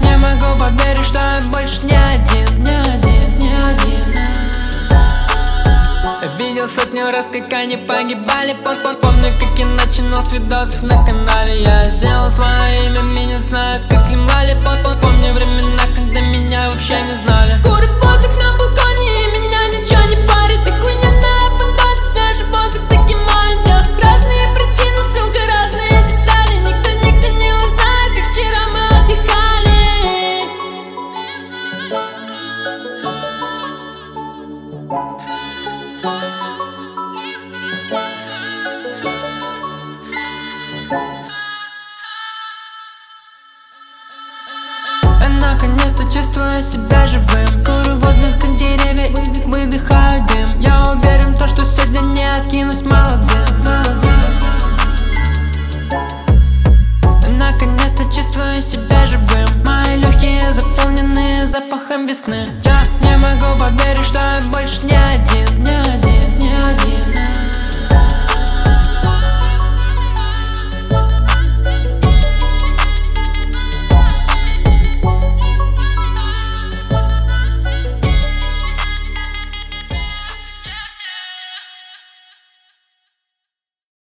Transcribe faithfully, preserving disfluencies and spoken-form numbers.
не могу поверить, что я больше не один, не один, не один. Я видел сотню раз, как они погибали. Помню, как я начинал с видосов на канале. Я сделал свое имя, меня знают как Лимали. Помню времена, когда меня вообще не знали. Курю воздух на балконе, и меня ничего не парит. Охуенная погода, свежий воздух таки мой. Делать разные причины, ссылка, разные детали. Никто, никто не узнает, как вчера мы отдыхали. Я наконец-то чувствую себя живым. Курю воздух, как деревья, выдых, выдыхаю дым. Я уверен, то, что сегодня не откинусь молодым, молодым. Я наконец-то чувствую себя живым. Мои легкие заполнены запахом весны. Я не могу поверить, что я больше не один.